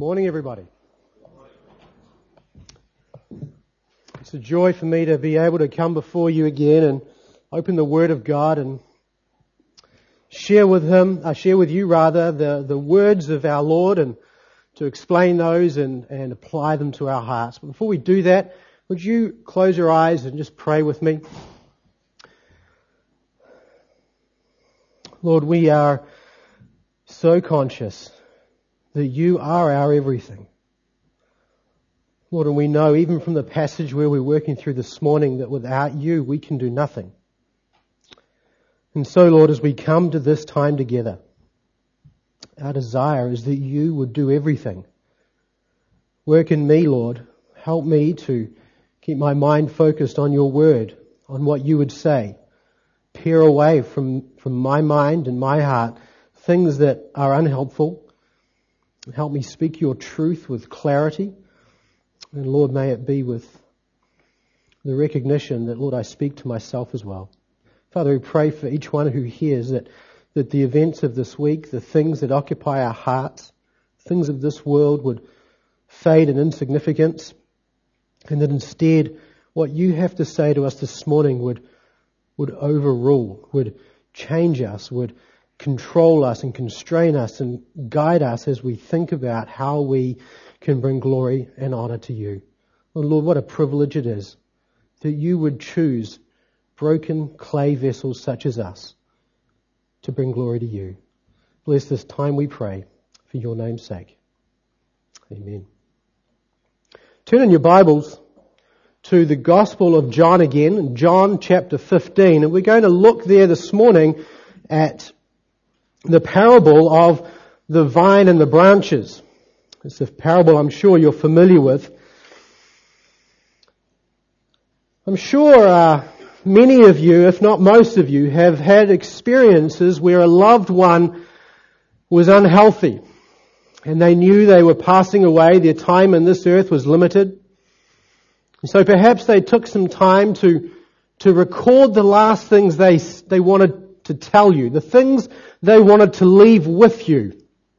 Morning, everybody. It's a joy for me to be able to come before you again and open the Word of God and share with you the words of our Lord and to explain those and apply them to our hearts. But before we do that, would you close your eyes and just pray with me? Lord, we are so conscious that you are our everything. Lord, and we know even from the passage where we're working through this morning that without you we can do nothing. And so, Lord, as we come to this time together, our desire is that you would do everything. Work in me, Lord. Help me to keep my mind focused on your word, on what you would say. Pare away from my mind and my heart things that are unhelpful. Help me speak your truth with clarity. And Lord, may it be with the recognition that, Lord, I speak to myself as well. Father, we pray for each one who hears that the events of this week, the things that occupy our hearts, things of this world would fade in insignificance, and that instead what you have to say to us this morning would overrule, would change us, would control us and constrain us and guide us as we think about how we can bring glory and honor to you. Oh Lord, what a privilege it is that you would choose broken clay vessels such as us to bring glory to you. Bless this time, we pray, for your name's sake. Amen. Turn in your Bibles to the Gospel of John again, John chapter 15, and we're going to look there this morning at the parable of the vine and the branches. It's a parable I'm sure you're familiar with. I'm sure many of you, if not most of you, have had experiences where a loved one was unhealthy and they knew they were passing away, their time on this earth was limited. And so perhaps they took some time to record the last things they wanted to tell you, the things they wanted to leave with you.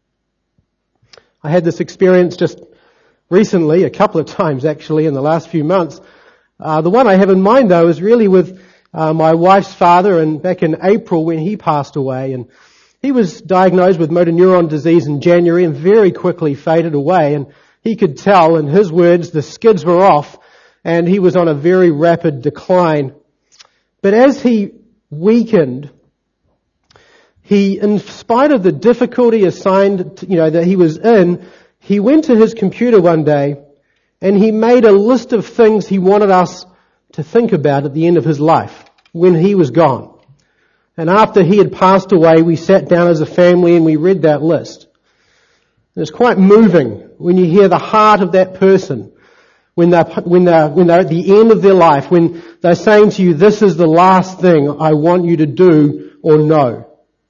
I had this experience just recently, a couple of times actually in the last few months. The one I have in mind though is really with my wife's father, and back in April when he passed away, and he was diagnosed with motor neuron disease in January and very quickly faded away, and he could tell, in his words, the skids were off and he was on a very rapid decline. But as he weakened, he, in spite of the difficulty assigned, that he was in, he went to his computer one day and he made a list of things he wanted us to think about at the end of his life, when he was gone. And after he had passed away, we sat down as a family and we read that list. And it's quite moving when you hear the heart of that person, when they're at the end of their life, when they're saying to you, this is the last thing I want you to do or know.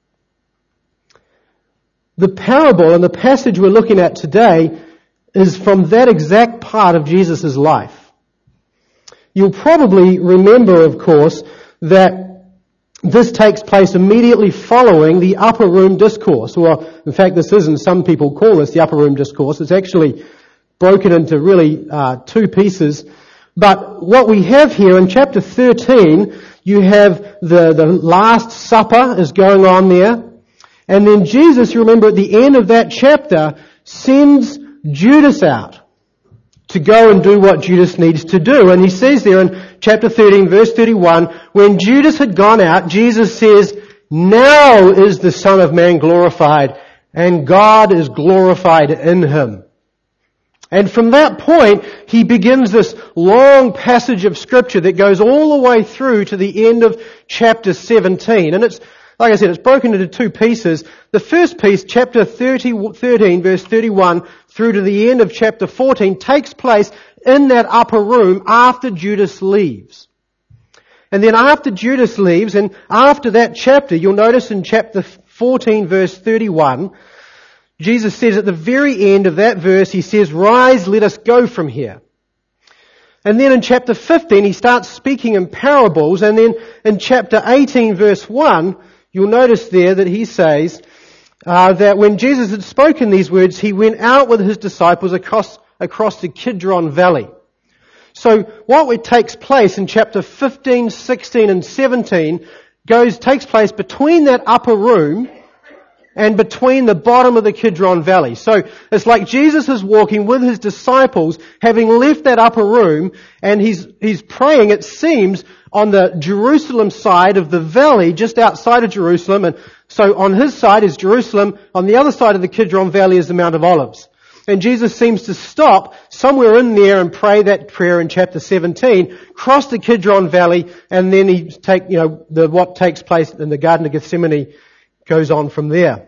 The parable and the passage we're looking at today is from that exact part of Jesus' life. You'll probably remember, of course, that this takes place immediately following the upper room discourse. Or, in fact, this isn't, some people call this the upper room discourse. It's actually broken into really two pieces. But what we have here in chapter 13, you have the Last Supper is going on there. And then Jesus, you remember at the end of that chapter, sends Judas out to go and do what Judas needs to do. And he says there in chapter 13, verse 31, when Judas had gone out, Jesus says, now is the Son of Man glorified, and God is glorified in him. And from that point, he begins this long passage of Scripture that goes all the way through to the end of chapter 17. And it's, like I said, it's broken into two pieces. The first piece, chapter 13, verse 31, through to the end of chapter 14, takes place in that upper room after Judas leaves. And then after Judas leaves, and after that chapter, you'll notice in chapter 14, verse 31, Jesus says at the very end of that verse, he says, rise, let us go from here. And then in chapter 15, he starts speaking in parables. And then in chapter 18, verse 1, you'll notice there that he says, that when Jesus had spoken these words, he went out with his disciples across the Kidron Valley. So what takes place in chapter 15, 16 and 17 takes place between that upper room and between the bottom of the Kidron Valley. So it's like Jesus is walking with his disciples, having left that upper room, and he's praying, it seems, on the Jerusalem side of the valley, just outside of Jerusalem. And so on his side is Jerusalem, on the other side of the Kidron Valley is the Mount of Olives. And Jesus seems to stop somewhere in there and pray that prayer in chapter 17, cross the Kidron Valley, and then what takes place in the Garden of Gethsemane goes on from there.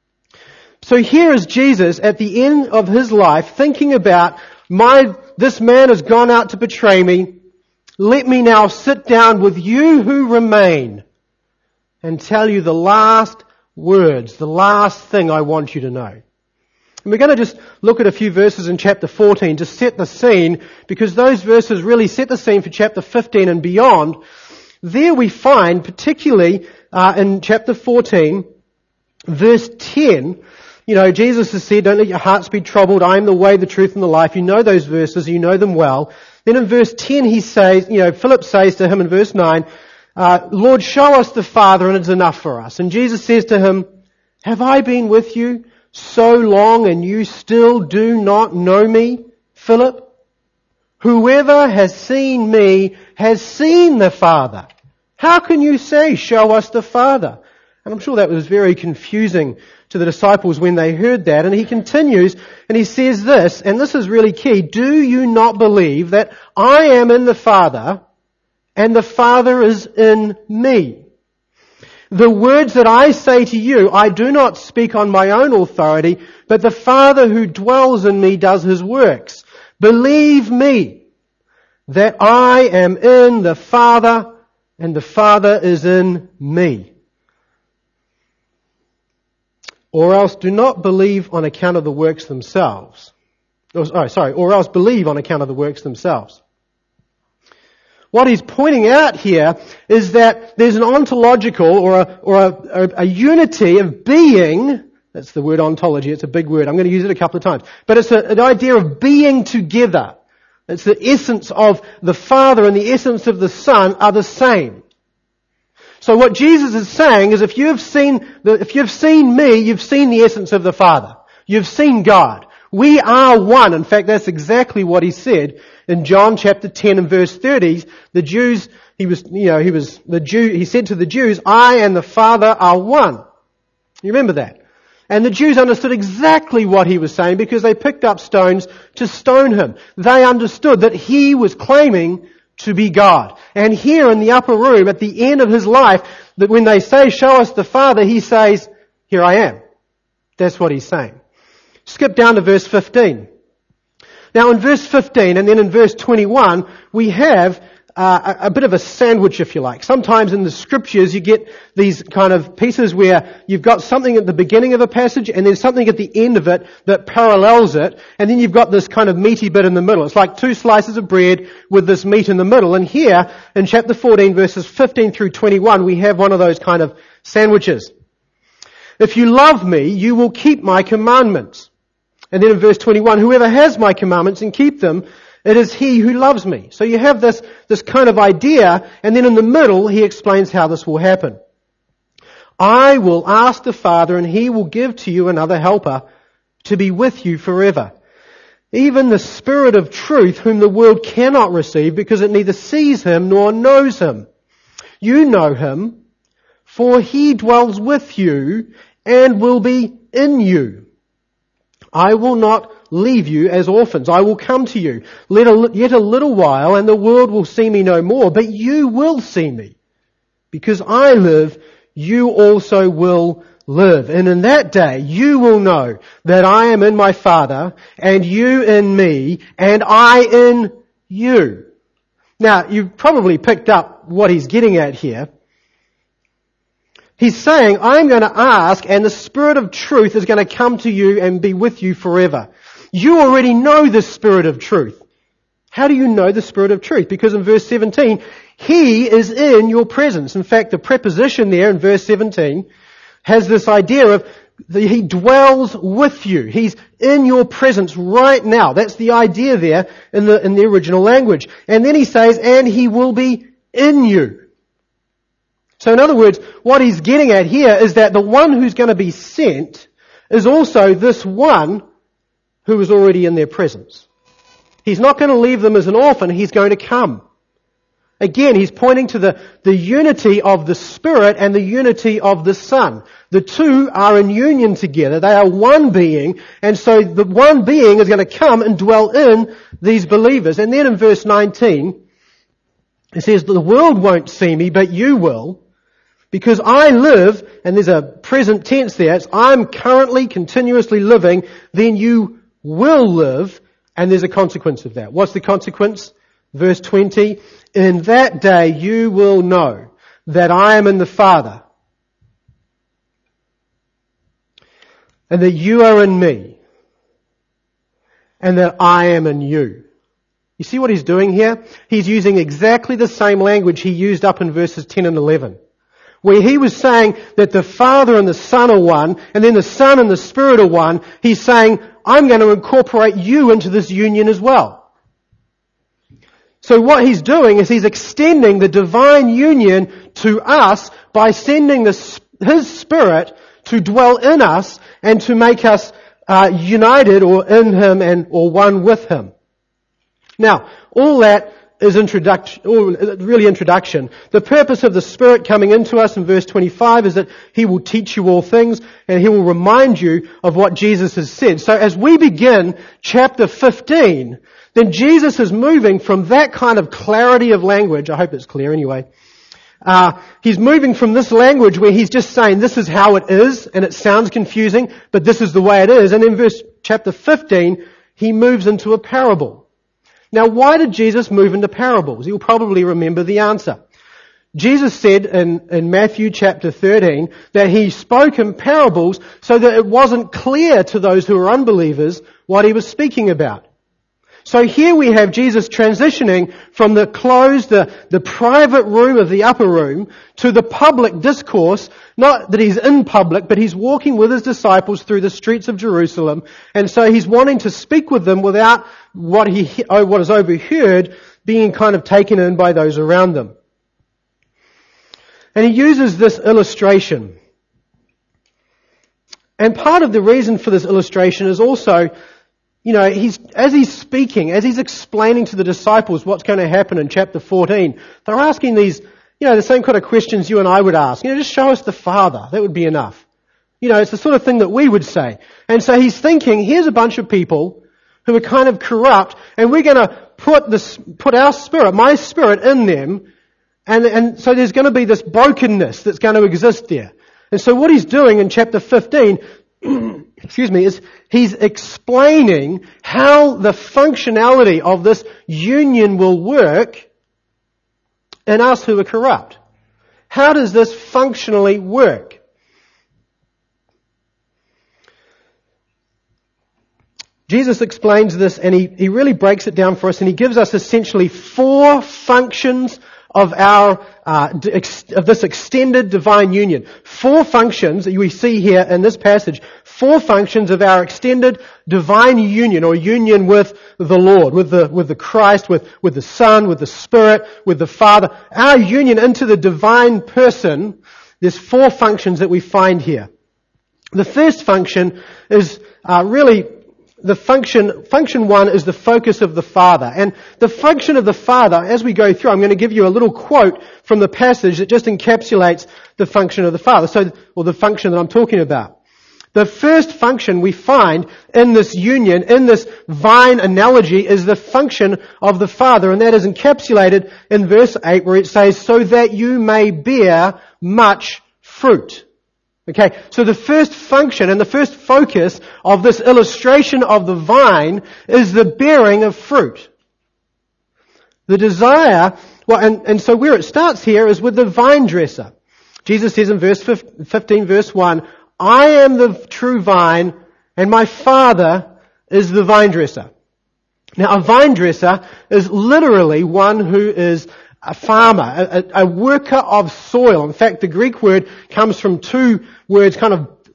So here is Jesus at the end of his life thinking about, this man has gone out to betray me. Let me now sit down with you who remain and tell you the last words, the last thing I want you to know. And we're going to just look at a few verses in chapter 14 to set the scene, because those verses really set the scene for chapter 15 and beyond. There we find, particularly in chapter 14, verse 10, Jesus has said, don't let your hearts be troubled. I am the way, the truth, and the life. You know those verses. You know them well. Then in verse 10 he says, Philip says to him in verse 9, Lord, show us the Father and it's enough for us. And Jesus says to him, have I been with you so long and you still do not know me, Philip? Whoever has seen me has seen the Father. How can you say, show us the Father? And I'm sure that was very confusing to the disciples when they heard that. And he continues and he says this, and this is really key. Do you not believe that I am in the Father and the Father is in me? The words that I say to you, I do not speak on my own authority, but the Father who dwells in me does his works. Believe me that I am in the Father and the Father is in me. Or else do not believe on account of the works themselves. Or else believe on account of the works themselves. What he's pointing out here is that there's an ontological or a unity of being. That's the word ontology. It's a big word. I'm going to use it a couple of times. But it's an idea of being together. It's the essence of the Father and the essence of the Son are the same. So what Jesus is saying is if you've seen me, you've seen the essence of the Father. You've seen God. We are one. In fact, that's exactly what he said in John chapter 10 and verse 30. The Jews, he said to the Jews, I and the Father are one. You remember that? And the Jews understood exactly what he was saying because they picked up stones to stone him. They understood that he was claiming to be God. And here in the upper room, at the end of his life, that when they say, show us the Father, he says, here I am. That's what he's saying. Skip down to verse 15. Now in verse 15 and then in verse 21, we have a bit of a sandwich, if you like. Sometimes in the scriptures you get these kind of pieces where you've got something at the beginning of a passage and there's something at the end of it that parallels it, and then you've got this kind of meaty bit in the middle. It's like two slices of bread with this meat in the middle. And here in chapter 14 verses 15 through 21 we have one of those kind of sandwiches. If you love me, you will keep my commandments. And then in verse 21, whoever has my commandments and keep them, it is he who loves me. So you have this kind of idea, and then in the middle he explains how this will happen. I will ask the Father and he will give to you another helper to be with you forever. Even the Spirit of truth whom the world cannot receive because it neither sees him nor knows him. You know him, for he dwells with you and will be in you. I will not leave you as orphans. I will come to you. Yet a little while and the world will see me no more, but you will see me. Because I live, you also will live. And in that day you will know that I am in my Father and you in me and I in you. Now you've probably picked up what he's getting at here. He's saying, I'm going to ask and the Spirit of truth is going to come to you and be with you forever. You already know the Spirit of truth. How do you know the Spirit of truth? Because in verse 17, He is in your presence. In fact, the preposition there in verse 17 has this idea of He dwells with you. He's in your presence right now. That's the idea there in the original language. And then he says, and He will be in you. So in other words, what he's getting at here is that the one who's going to be sent is also this one who is already in their presence. He's not going to leave them as an orphan. He's going to come. Again, he's pointing to the unity of the Spirit and the unity of the Son. The two are in union together. They are one being. And so the one being is going to come and dwell in these believers. And then in verse 19, it says, the world won't see me, but you will. Because I live, and there's a present tense there, it's I'm currently continuously living, then you will live, and there's a consequence of that. What's the consequence? Verse 20, in that day you will know that I am in the Father, and that you are in me, and that I am in you. You see what he's doing here? He's using exactly the same language he used up in verses 10 and 11. Where he was saying that the Father and the Son are one, and then the Son and the Spirit are one, he's saying, I'm going to incorporate you into this union as well. So what he's doing is he's extending the divine union to us by sending His Spirit to dwell in us and to make us united or in Him or one with Him. Now, all that is introduction. The purpose of the Spirit coming into us in verse 25 is that He will teach you all things and He will remind you of what Jesus has said. So as we begin chapter 15, then Jesus is moving from that kind of clarity of language. I hope it's clear anyway. He's moving from this language where He's just saying this is how it is and it sounds confusing, but this is the way it is. And in chapter 15, He moves into a parable. Now, why did Jesus move into parables? You'll probably remember the answer. Jesus said in Matthew chapter 13 that He spoke in parables so that it wasn't clear to those who were unbelievers what He was speaking about. So here we have Jesus transitioning from the closed, the private room of the upper room to the public discourse. Not that He's in public, but He's walking with His disciples through the streets of Jerusalem. And so He's wanting to speak with them without what is overheard being kind of taken in by those around them. And He uses this illustration. And part of the reason for this illustration is also, as He's speaking, as He's explaining to the disciples what's going to happen in chapter 14, they're asking these, the same kind of questions you and I would ask. Just show us the Father. That would be enough. It's the sort of thing that we would say. And so He's thinking, here's a bunch of people who are kind of corrupt, and we're going to put our spirit, my spirit, in them, and so there's going to be this brokenness that's going to exist there. And so what He's doing in chapter 15, is He's explaining how the functionality of this union will work in us who are corrupt. How does this functionally work? Jesus explains this and he really breaks it down for us, and He gives us essentially 4 functions of of this extended divine union. 4 functions that we see here in this passage. 4 functions of our extended divine union, or union with the Lord, with the Christ, with the Son, with the Spirit, with the Father. Our union into the divine person. There's 4 functions that we find here. The first function is really the function 1 is the focus of the Father. And the function of the Father, as we go through, I'm going to give you a little quote from the passage that just encapsulates the function of the Father, or the function that I'm talking about. The first function we find in this union, in this vine analogy, is the function of the Father, and that is encapsulated in verse 8 where it says, so that you may bear much fruit. Okay, so the first function and the first focus of this illustration of the vine is the bearing of fruit. The desire, and so where it starts here is with the vine dresser. Jesus says in verse 15, verse 1, I am the true vine and my Father is the vine dresser. Now a vine dresser is literally one who is a farmer, a worker of soil. In fact, the Greek word comes from 2 words kind of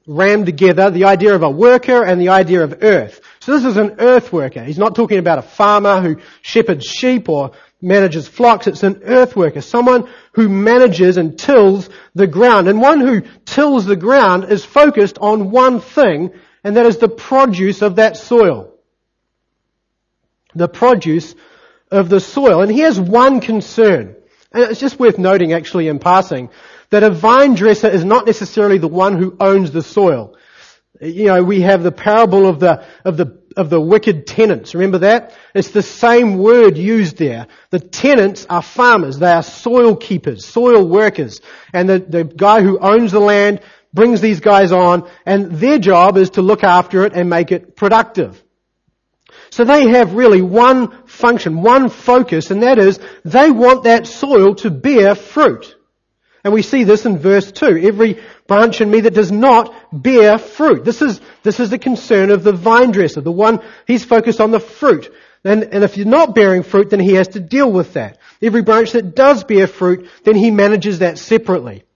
rammed together, the idea of a worker and the idea of earth. So this is an earth worker. He's not talking about a farmer who shepherds sheep or manages flocks. It's an earth worker, someone who manages and tills the ground. And one who tills the ground is focused on one thing, and that is the produce of that soil. The produce of the soil. And he has one concern. And it's just worth noting actually in passing that a vine dresser is not necessarily the one who owns the soil. You know, we have the parable of the wicked tenants. Remember that? It's the same word used there. The tenants are farmers. They are soil keepers, soil workers. And the guy who owns the land brings these guys on, and their job is to look after it and make it productive. So they have really one function, one focus, and that is they want that soil to bear fruit. And we see this in verse 2. Every branch in me that does not bear fruit. This is the concern of the vine dresser, the one, he's focused on the fruit. And if you're not bearing fruit, then he has to deal with that. Every branch that does bear fruit, then he manages that separately.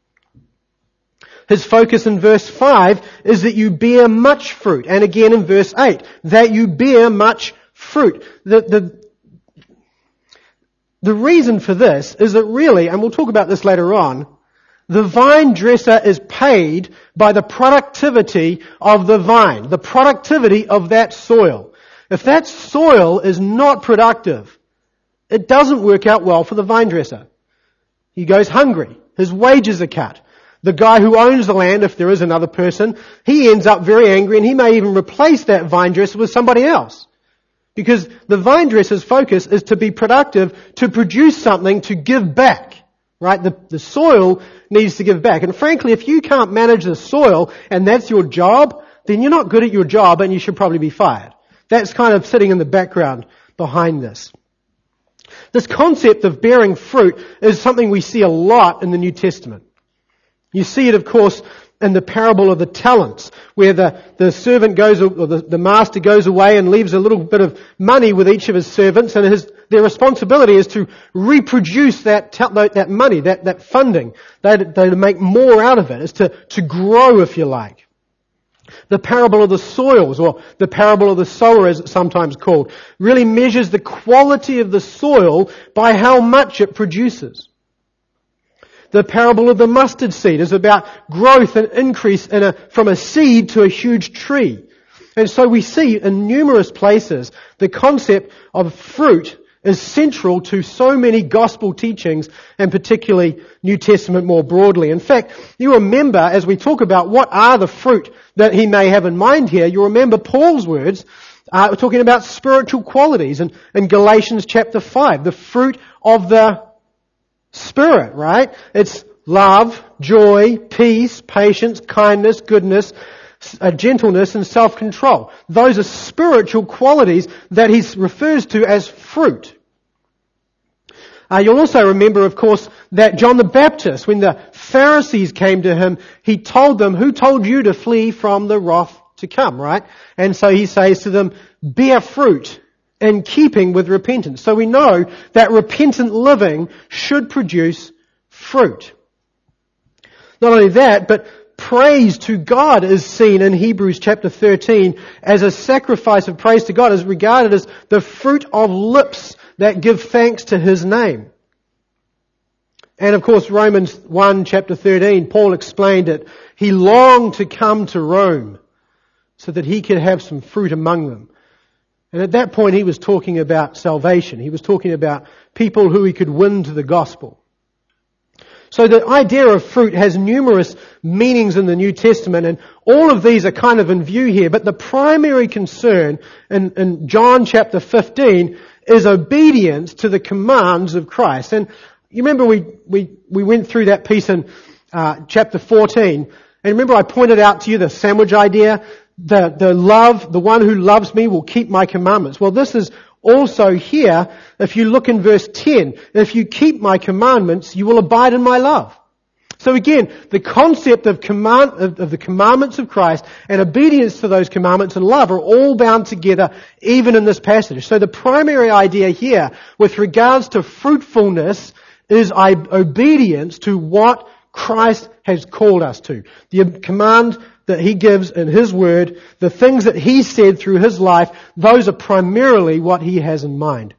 His focus in verse 5 is that you bear much fruit. And again in verse 8, that you bear much fruit. The reason for this is that really, and we'll talk about this later on, the vine dresser is paid by the productivity of the vine, the productivity of that soil. If that soil is not productive, it doesn't work out well for the vine dresser. He goes hungry. His wages are cut. The guy who owns the land, if there is another person, he ends up very angry, and he may even replace that vine dresser with somebody else. Because the vine dresser's focus is to be productive, to produce something, to give back. Right? The soil needs to give back. And frankly, if you can't manage the soil and that's your job, then you're not good at your job and you should probably be fired. That's kind of sitting in the background behind this. This concept of bearing fruit is something we see a lot in the New Testament. You see it, of course, in the parable of the talents, where the servant goes, or the master goes away and leaves a little bit of money with each of his servants, and their responsibility is to reproduce that money, that funding. They make more out of it. It's to grow, if you like. The parable of the soils, or the parable of the sower as it's sometimes called, really measures the quality of the soil by how much it produces. The parable of the mustard seed is about growth and increase from a seed to a huge tree. And so we see in numerous places the concept of fruit is central to so many gospel teachings, and particularly New Testament more broadly. In fact, you remember as we talk about what are the fruit that he may have in mind here, you remember Paul's words talking about spiritual qualities in Galatians chapter 5, the fruit of the Spirit, right? It's love, joy, peace, patience, kindness, goodness, gentleness, and self-control. Those are spiritual qualities that he refers to as fruit. You'll also remember, of course, that John the Baptist, when the Pharisees came to him, he told them, who told you to flee from the wrath to come, right? And so he says to them, bear fruit in keeping with repentance. So we know that repentant living should produce fruit. Not only that, but praise to God is seen in Hebrews chapter 13 as a sacrifice of praise to God, is regarded as the fruit of lips that give thanks to His name. And of course, Romans 1 chapter 13, Paul explained it. He longed to come to Rome so that he could have some fruit among them. And at that point he was talking about salvation. He was talking about people who he could win to the gospel. So the idea of fruit has numerous meanings in the New Testament, and all of these are kind of in view here, but the primary concern in John chapter 15 is obedience to the commands of Christ. And you remember we went through that piece in chapter 14, and remember I pointed out to you the sandwich idea? The one who loves me will keep my commandments. Well, this is also here, if you look in verse 10, if you keep my commandments, you will abide in my love. So again, the concept of the commandments of Christ and obedience to those commandments and love are all bound together even in this passage. So the primary idea here with regards to fruitfulness is obedience to what Christ has called us to. The that He gives in His Word, the things that He said through His life, those are primarily what He has in mind.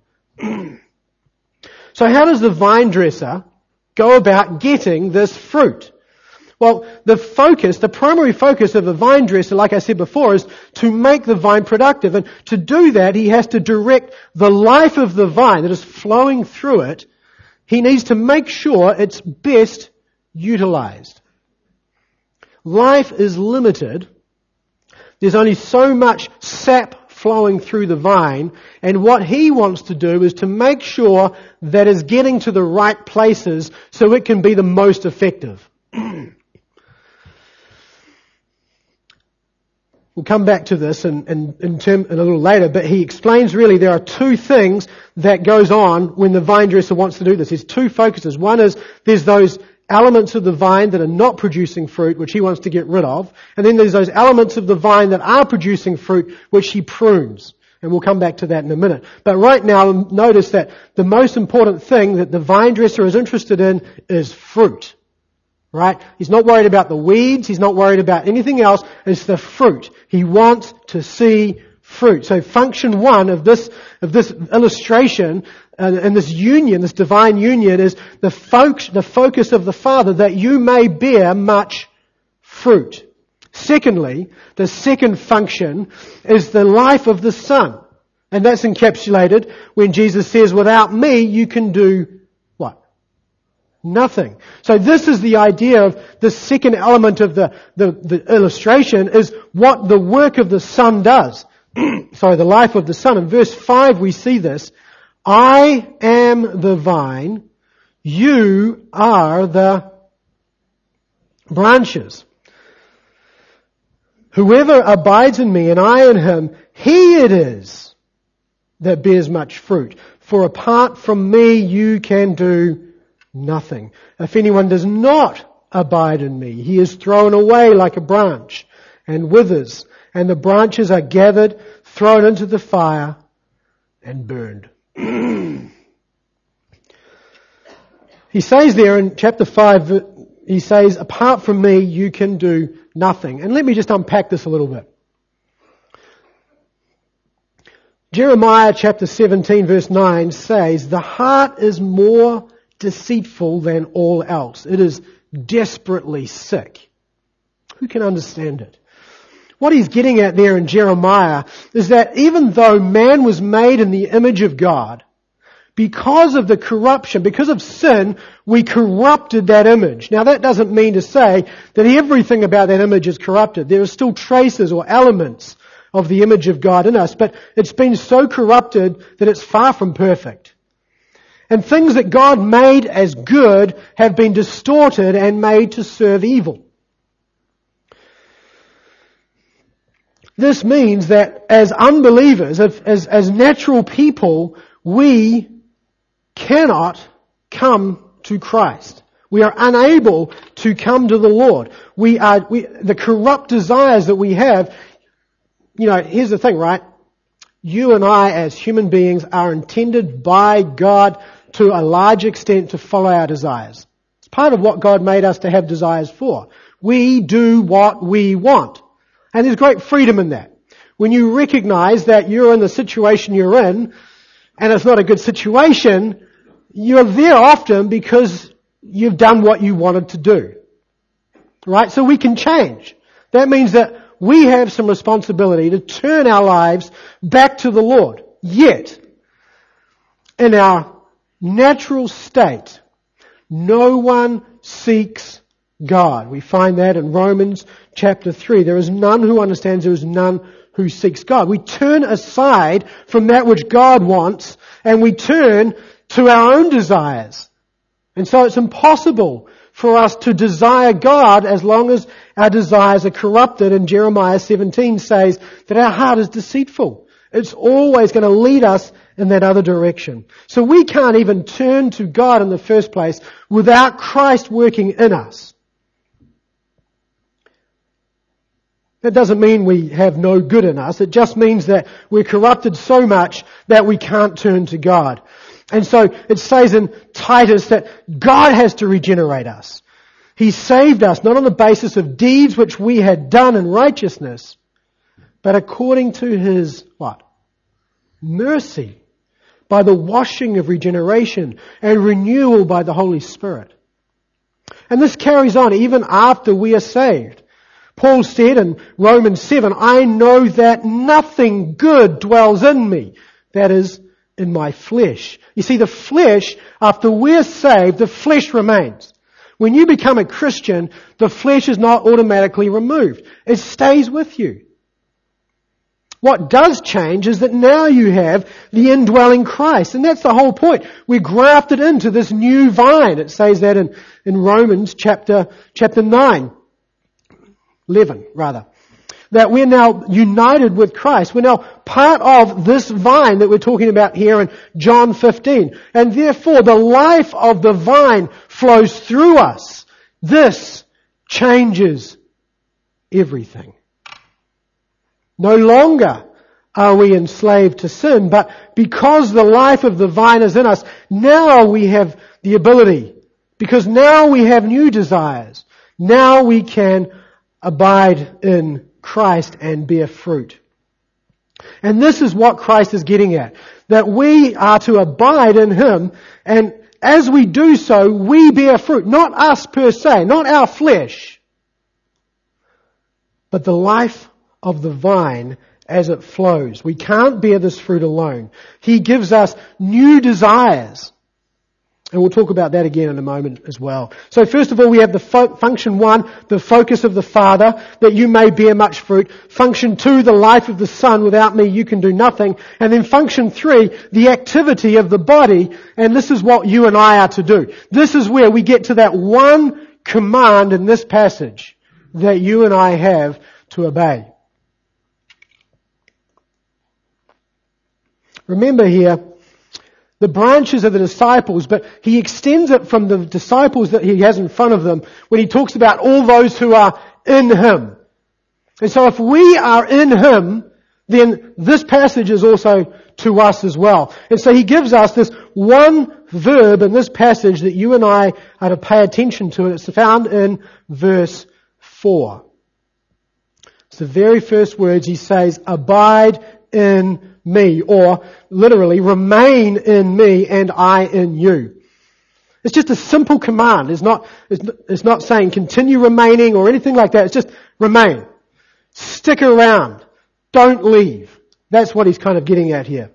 So how does the vine dresser go about getting this fruit? Well, the primary focus of the vine dresser, like I said before, is to make the vine productive. And to do that, he has to direct the life of the vine that is flowing through it. He needs to make sure it's best utilized. Life is limited. There's only so much sap flowing through the vine, and what he wants to do is to make sure that it's getting to the right places so it can be the most effective. We'll come back to this in a little later, but he explains really there are two things that goes on when the vine dresser wants to do this. There's two focuses. One is there's those elements of the vine that are not producing fruit, which he wants to get rid of. And then there's those elements of the vine that are producing fruit, which he prunes. And we'll come back to that in a minute. But right now, notice that the most important thing that the vine dresser is interested in is fruit. Right? He's not worried about the weeds. He's not worried about anything else. It's the fruit. He wants to see fruit. So function one of this illustration and this union, this divine union, is the focus of the Father that you may bear much fruit. Secondly, the second function is the life of the Son. And that's encapsulated when Jesus says, without me you can do nothing. So this is the idea of the second element of the illustration is what the work of the Son does. The life of the Son. In verse 5 we see this. I am the vine, you are the branches. Whoever abides in me and I in him, he it is that bears much fruit. For apart from me you can do nothing. If anyone does not abide in me, he is thrown away like a branch and withers, and the branches are gathered, thrown into the fire, and burned. He says there in chapter 5, he says, apart from me you can do nothing. And let me just unpack this a little bit. Jeremiah chapter 17 verse 9 says, the heart is more deceitful than all else. It is desperately sick. Who can understand it? What he's getting at there in Jeremiah is that even though man was made in the image of God, because of the corruption, because of sin, we corrupted that image. Now that doesn't mean to say that everything about that image is corrupted. There are still traces or elements of the image of God in us, but it's been so corrupted that it's far from perfect. And things that God made as good have been distorted and made to serve evil. This means that as unbelievers, as natural people, we cannot come to Christ. We are unable to come to the Lord. The corrupt desires that we have, here's the thing, right? You and I as human beings are intended by God to a large extent to follow our desires. It's part of what God made us to have desires for. We do what we want. And there's great freedom in that. When you recognize that you're in the situation you're in, and it's not a good situation, you're there often because you've done what you wanted to do. Right? So we can change. That means that we have some responsibility to turn our lives back to the Lord. Yet, in our natural state, no one seeks God. We find that in Romans chapter 3. There is none who understands, there is none who seeks God. We turn aside from that which God wants and we turn to our own desires. And so it's impossible for us to desire God as long as our desires are corrupted. And Jeremiah 17 says that our heart is deceitful. It's always going to lead us in that other direction. So we can't even turn to God in the first place without Christ working in us. That doesn't mean we have no good in us. It just means that we're corrupted so much that we can't turn to God. And so it says in Titus that God has to regenerate us. He saved us not on the basis of deeds which we had done in righteousness, but according to His, what? Mercy, by the washing of regeneration and renewal by the Holy Spirit. And this carries on even after we are saved. Paul said in Romans 7, I know that nothing good dwells in me, that is, in my flesh. You see, the flesh, after we're saved, the flesh remains. When you become a Christian, the flesh is not automatically removed. It stays with you. What does change is that now you have the indwelling Christ. And that's the whole point. We're grafted into this new vine. It says that in Romans chapter 9. 11, rather. That we're now united with Christ. We're now part of this vine that we're talking about here in John 15. And therefore the life of the vine flows through us. This changes everything. No longer are we enslaved to sin, but because the life of the vine is in us, now we have the ability, because now we have new desires. Now we can abide in Christ and bear fruit. And this is what Christ is getting at, that we are to abide in Him, and as we do so, we bear fruit. Not us per se, not our flesh, but the life of the vine as it flows. We can't bear this fruit alone. He gives us new desires. And we'll talk about that again in a moment as well. So first of all, we have the function 1, the focus of the Father, that you may bear much fruit. Function 2, the life of the Son. Without me, you can do nothing. And then function 3, the activity of the body. And this is what you and I are to do. This is where we get to that one command in this passage that you and I have to obey. Remember here, the branches are the disciples, but he extends it from the disciples that he has in front of them when he talks about all those who are in Him. And so if we are in Him, then this passage is also to us as well. And so he gives us this one verb in this passage that you and I are to pay attention to, and it's found in verse 4. It's the very first words. He says, abide in me, or literally, remain in me and I in you. It's just a simple command. It's not saying continue remaining or anything like that. It's just remain. Stick around. Don't leave. That's what he's kind of getting at here.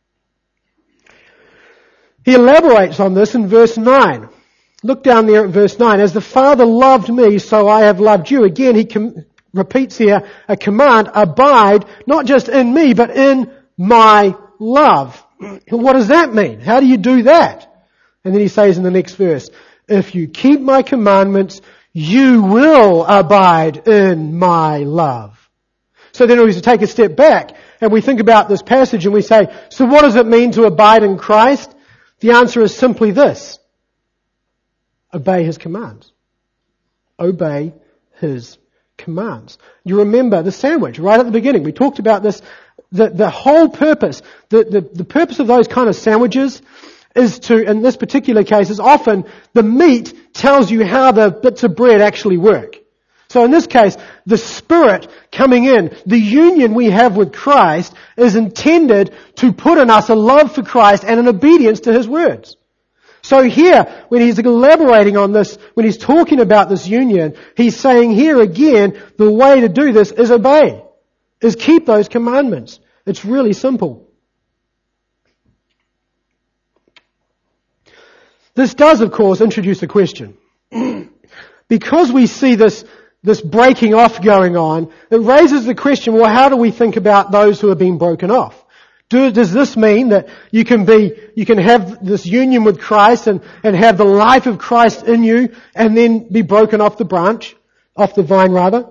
He elaborates on this in verse 9. Look down there at verse 9. As the Father loved me, so I have loved you. Again, he repeats here a command, abide, not just in me, but in my love. What does that mean? How do you do that? And then he says in the next verse, if you keep my commandments, you will abide in my love. So then we take a step back and we think about this passage and we say, so what does it mean to abide in Christ? The answer is simply this. Obey His commands. Obey His commands. You remember the sandwich right at the beginning. We talked about this. The whole purpose, the purpose of those kind of sandwiches is to, in this particular case, is often the meat tells you how the bits of bread actually work. So in this case, the Spirit coming in, the union we have with Christ is intended to put in us a love for Christ and an obedience to His words. So here, when he's elaborating on this, when he's talking about this union, he's saying here again, the way to do this is obey, is keep those commandments. It's really simple. This does, of course, introduce a question. Because we see this breaking off going on, it raises the question, well, how do we think about those who have been broken off? Does this mean that you can have this union with Christ and have the life of Christ in you and then be broken off the vine rather?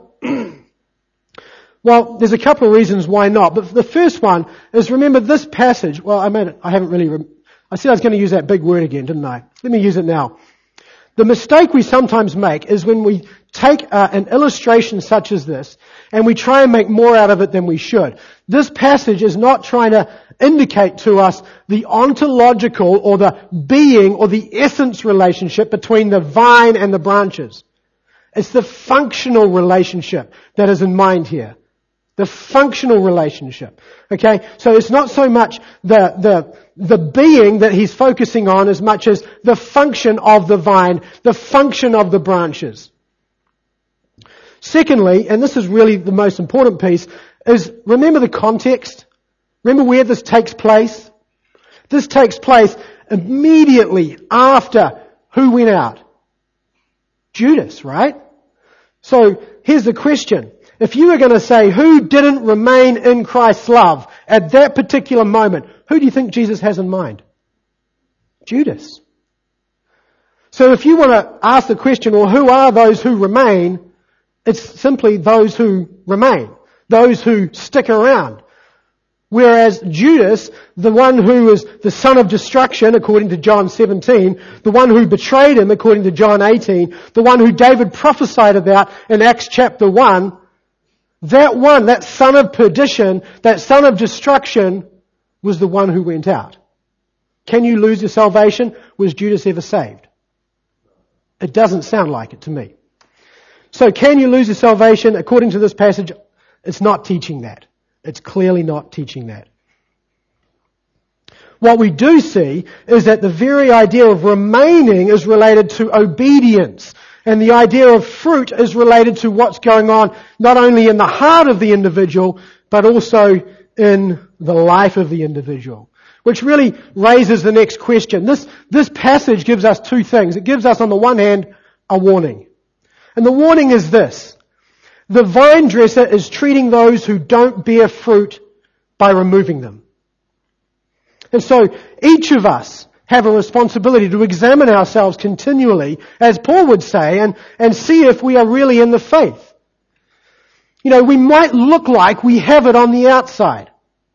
Well, there's a couple of reasons why not. But the first one is, remember this passage. Well, I said I was going to use that big word again, didn't I? Let me use it now. The mistake we sometimes make is when we take an illustration such as this and we try and make more out of it than we should. This passage is not trying to indicate to us the ontological or the being or the essence relationship between the vine and the branches. It's the functional relationship that is in mind here. The functional relationship. Okay? So it's not so much the being that he's focusing on as much as the function of the vine, the function of the branches. Secondly, and this is really the most important piece, is remember the context. Remember where this takes place? This takes place immediately after who went out? Judas, right? So here's the question. If you were going to say who didn't remain in Christ's love at that particular moment, who do you think Jesus has in mind? Judas. So if you want to ask the question, well, who are those who remain? It's simply those who remain, those who stick around. Whereas Judas, the one who was the son of destruction, according to John 17, the one who betrayed him, according to John 18, the one who David prophesied about in Acts chapter 1, that son of perdition, that son of destruction, was the one who went out. Can you lose your salvation? Was Judas ever saved? It doesn't sound like it to me. So can you lose your salvation? According to this passage, it's not teaching that. It's clearly not teaching that. What we do see is that the very idea of remaining is related to obedience. And the idea of fruit is related to what's going on not only in the heart of the individual, but also in the life of the individual. Which really raises the next question. This passage gives us two things. It gives us, on the one hand, a warning. And the warning is this. The vine dresser is treating those who don't bear fruit by removing them. And so each of us have a responsibility to examine ourselves continually, as Paul would say, and see if we are really in the faith. You know, we might look like we have it on the outside.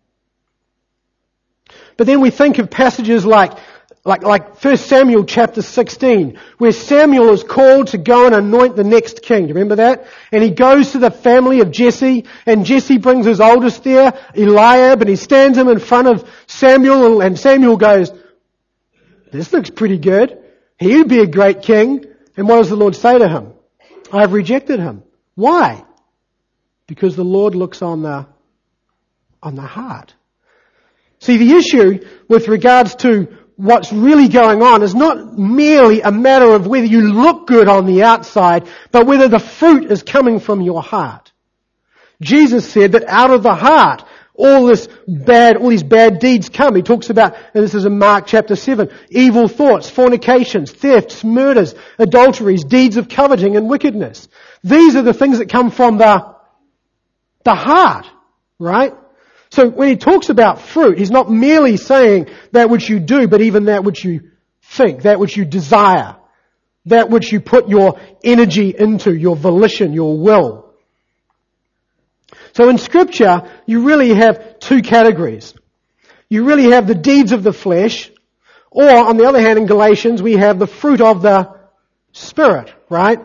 But then we think of passages like 1 Samuel chapter 16, where Samuel is called to go and anoint the next king. Do you remember that? And he goes to the family of Jesse, and Jesse brings his oldest there, Eliab, and he stands him in front of Samuel, and Samuel goes, "This looks pretty good. He would be a great king." And what does the Lord say to him? "I have rejected him." Why? Because the Lord looks on the heart. See, the issue with regards to what's really going on is not merely a matter of whether you look good on the outside, but whether the fruit is coming from your heart. Jesus said that out of the heart, all these bad deeds come. He talks about, and this is in Mark chapter 7, evil thoughts, fornications, thefts, murders, adulteries, deeds of coveting and wickedness. These are the things that come from the heart, right? So when he talks about fruit, he's not merely saying that which you do, but even that which you think, that which you desire, that which you put your energy into, your volition, your will. So in Scripture, you really have two categories. You really have the deeds of the flesh, or on the other hand, in Galatians, we have the fruit of the Spirit, right?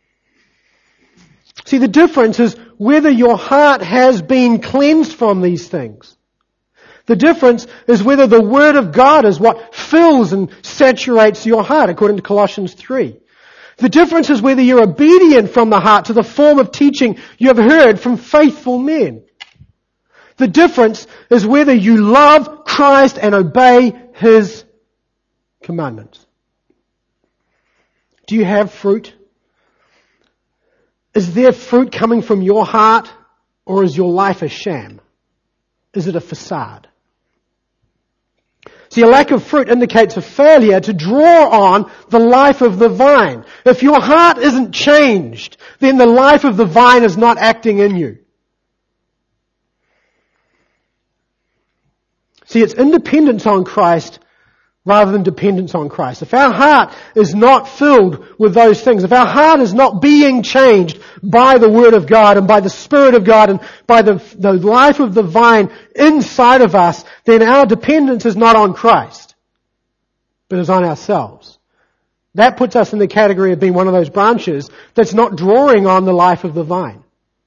See, the difference is whether your heart has been cleansed from these things. The difference is whether the Word of God is what fills and saturates your heart, according to Colossians 3. The difference is whether you're obedient from the heart to the form of teaching you have heard from faithful men. The difference is whether you love Christ and obey His commandments. Do you have fruit? Is there fruit coming from your heart, or is your life a sham? Is it a facade? See, a lack of fruit indicates a failure to draw on the life of the vine. If your heart isn't changed, then the life of the vine is not acting in you. See, it's independence on Christ rather than dependence on Christ. If our heart is not filled with those things, if our heart is not being changed by the Word of God and by the Spirit of God and by the life of the vine inside of us, then our dependence is not on Christ, but is on ourselves. That puts us in the category of being one of those branches that's not drawing on the life of the vine.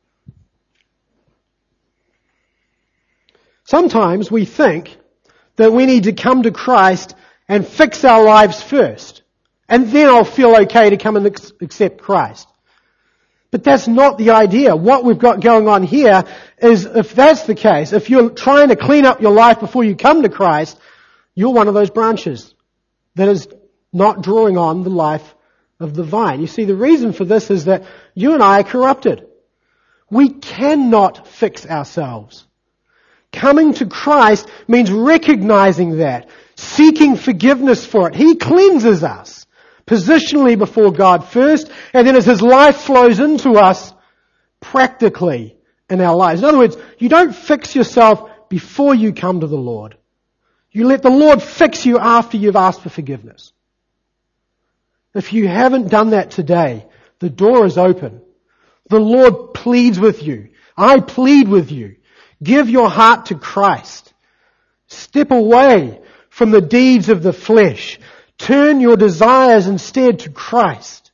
Sometimes we think that we need to come to Christ and fix our lives first. And then I'll feel okay to come and accept Christ. But that's not the idea. What we've got going on here is, if that's the case, if you're trying to clean up your life before you come to Christ, you're one of those branches that is not drawing on the life of the vine. You see, the reason for this is that you and I are corrupted. We cannot fix ourselves. Coming to Christ means recognizing that, seeking forgiveness for it. He cleanses us positionally before God first, and then as His life flows into us, practically in our lives. In other words, you don't fix yourself before you come to the Lord. You let the Lord fix you after you've asked for forgiveness. If you haven't done that today, the door is open. The Lord pleads with you. I plead with you. Give your heart to Christ. Step away from the deeds of the flesh. Turn your desires instead to Christ.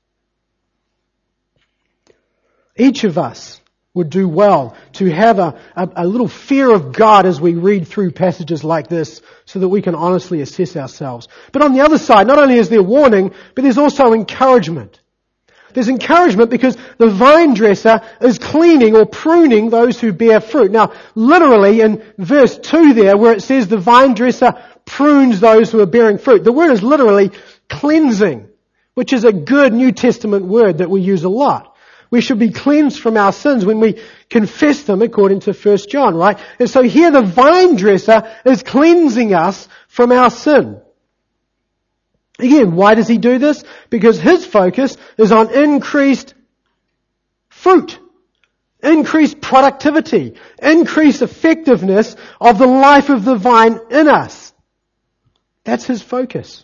Each of us would do well to have a little fear of God as we read through passages like this so that we can honestly assess ourselves. But on the other side, not only is there warning, but there's also encouragement. There's encouragement because the vine dresser is cleaning or pruning those who bear fruit. Now, literally in verse 2 there, where it says the vine dresser prunes those who are bearing fruit, the word is literally cleansing, which is a good New Testament word that we use a lot. We should be cleansed from our sins when we confess them according to 1 John, right? And so here the vine dresser is cleansing us from our sin. Again, why does He do this? Because His focus is on increased fruit, increased productivity, increased effectiveness of the life of the vine in us. That's His focus.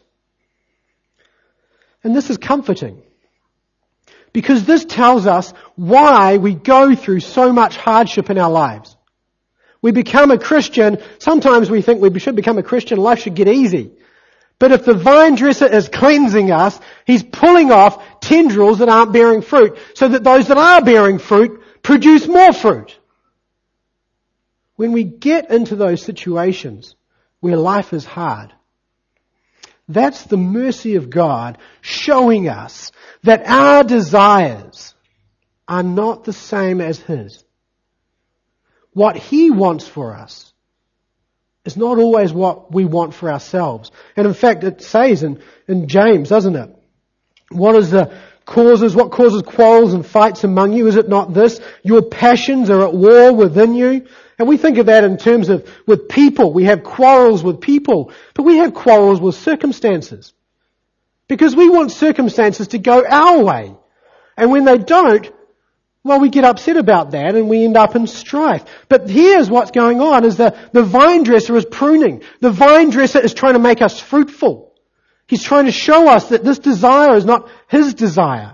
And this is comforting. Because this tells us why we go through so much hardship in our lives. We become a Christian, sometimes we think we should become a Christian, life should get easy. But if the vine dresser is cleansing us, He's pulling off tendrils that aren't bearing fruit, so that those that are bearing fruit produce more fruit. When we get into those situations where life is hard, that's the mercy of God showing us that our desires are not the same as His. What He wants for us is not always what we want for ourselves. And in fact, it says in James, doesn't it? What causes quarrels and fights among you? Is it not this? Your passions are at war within you. And we think of that in terms of with people. We have quarrels with people, but we have quarrels with circumstances. Because we want circumstances to go our way. And when they don't, well, we get upset about that and we end up in strife. But here's what's going on is the vine dresser is pruning. The vine dresser is trying to make us fruitful. He's trying to show us that this desire is not His desire.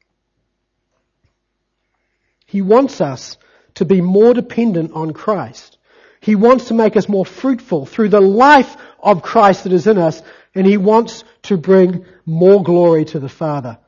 He wants us to be more dependent on Christ. He wants to make us more fruitful through the life of Christ that is in us, and He wants to bring more glory to the Father.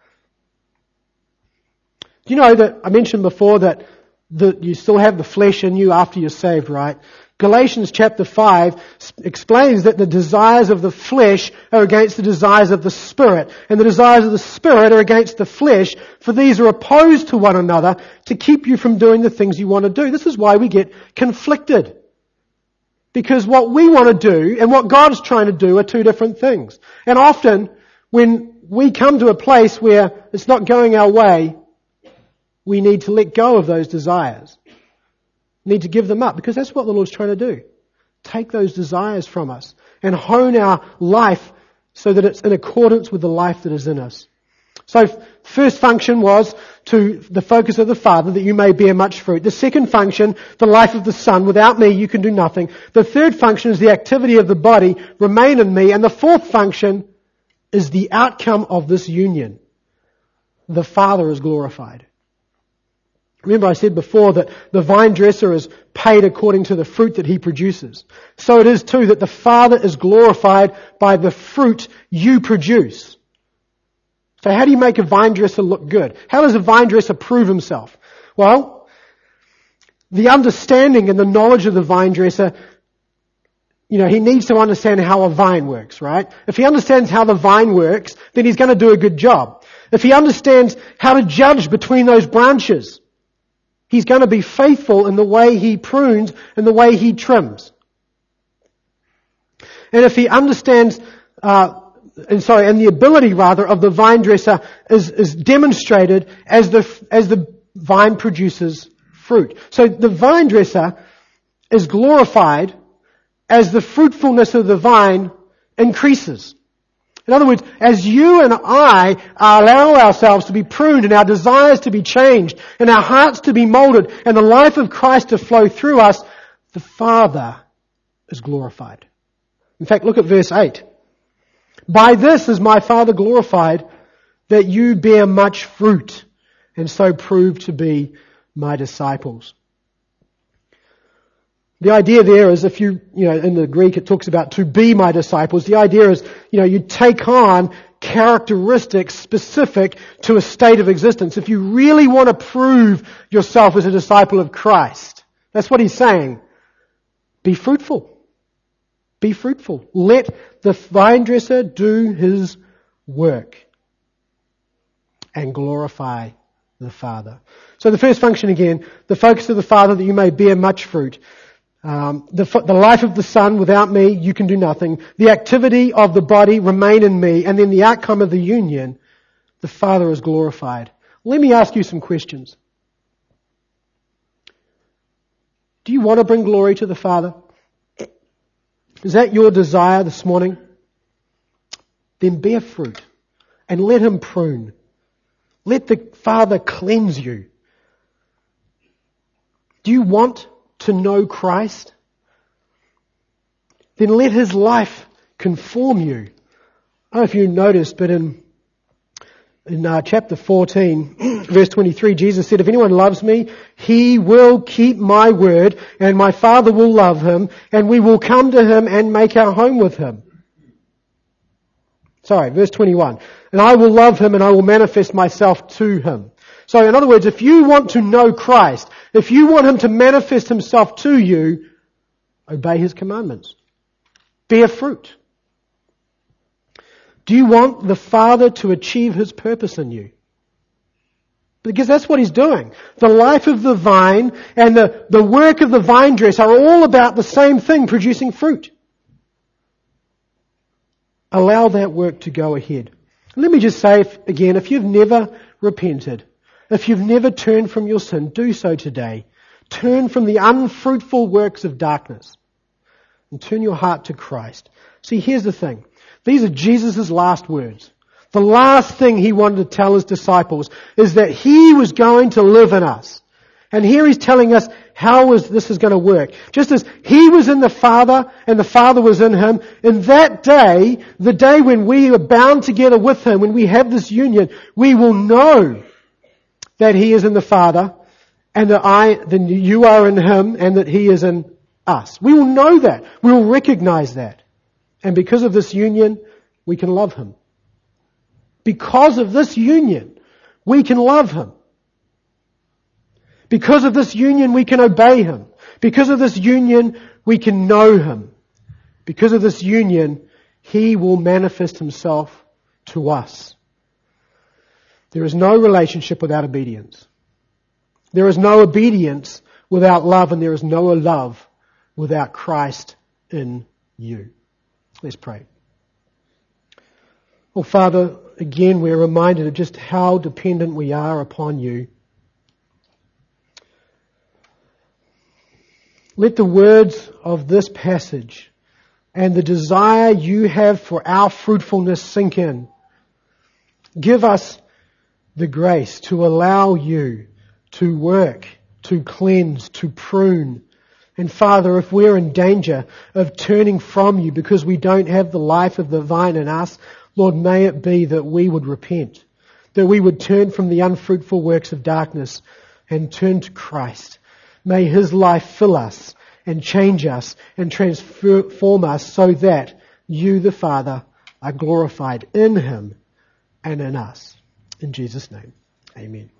Do you know that I mentioned before that you still have the flesh in you after you're saved, right? Galatians chapter 5 explains that the desires of the flesh are against the desires of the Spirit, and the desires of the Spirit are against the flesh, for these are opposed to one another to keep you from doing the things you want to do. This is why we get conflicted. Because what we want to do and what God's trying to do are two different things. And often, when we come to a place where it's not going our way, we need to let go of those desires. We need to give them up, because that's what the Lord's trying to do. Take those desires from us and hone our life so that it's in accordance with the life that is in us. So first function was to the focus of the Father, that you may bear much fruit. The second function, the life of the Son. Without me, you can do nothing. The third function is the activity of the body. Remain in me. And the fourth function is the outcome of this union. The Father is glorified. Remember I said before that the vine dresser is paid according to the fruit that he produces. So it is too that the Father is glorified by the fruit you produce. So how do you make a vine dresser look good? How does a vine dresser prove himself? Well, the understanding and the knowledge of the vine dresser, he needs to understand how a vine works, right? If he understands how the vine works, then he's going to do a good job. if he understands how to judge between those branches, he's going to be faithful in the way he prunes and the way he trims. And if he understands, and the ability rather of the vine dresser is demonstrated as the vine produces fruit. So the vine dresser is glorified as the fruitfulness of the vine increases. In other words, as you and I allow ourselves to be pruned and our desires to be changed and our hearts to be molded and the life of Christ to flow through us, the Father is glorified. In fact, look at verse 8. By this is my Father glorified, that you bear much fruit, and so prove to be my disciples. The idea there is, if you in the Greek it talks about to be my disciples. The idea is, you take on characteristics specific to a state of existence. If you really want to prove yourself as a disciple of Christ, that's what he's saying. Be fruitful. Be fruitful. Let the vine dresser do his work and glorify the Father. So the first function again, the focus of the Father that you may bear much fruit. The life of the Son, without me, you can do nothing. The activity of the body, remain in me. And then the outcome of the union, the Father is glorified. Let me ask you some questions. Do you want to bring glory to the Father? Is that your desire this morning? Then bear fruit and let him prune. Let the Father cleanse you. Do you want to know Christ? Then let his life conform you. I don't know if you noticed, but in chapter 14, verse 23, Jesus said, if anyone loves me, he will keep my word, and my Father will love him, and we will come to him and make our home with him. Verse 21. And I will love him, and I will manifest myself to him. So in other words, if you want to know Christ, if you want him to manifest himself to you, obey his commandments. Bear fruit. Do you want the Father to achieve his purpose in you? Because that's what he's doing. The life of the vine and the work of the vine dresser are all about the same thing, producing fruit. Allow that work to go ahead. Let me just say again, if you've never repented, if you've never turned from your sin, do so today. Turn from the unfruitful works of darkness and turn your heart to Christ. See, here's the thing. These are Jesus' last words. The last thing he wanted to tell his disciples is that he was going to live in us. And here he's telling us how this is going to work. Just as he was in the Father and the Father was in him, in that day, the day when we are bound together with him, when we have this union, we will know that he is in the Father and that you are in him and that he is in us. We will know that. We will recognize that. And because of this union, we can love him. Because of this union, we can love him. Because of this union, we can obey him. Because of this union, we can know him. Because of this union, he will manifest himself to us. There is no relationship without obedience. There is no obedience without love, and there is no love without Christ in you. Let's pray. Well, Father, again, we're reminded of just how dependent we are upon you. Let the words of this passage and the desire you have for our fruitfulness sink in. Give us the grace to allow you to work, to cleanse, to prune. And Father, if we're in danger of turning from you because we don't have the life of the vine in us, Lord, may it be that we would repent, that we would turn from the unfruitful works of darkness and turn to Christ. May his life fill us and change us and transform us so that you, the Father, are glorified in him and in us. In Jesus' name, amen.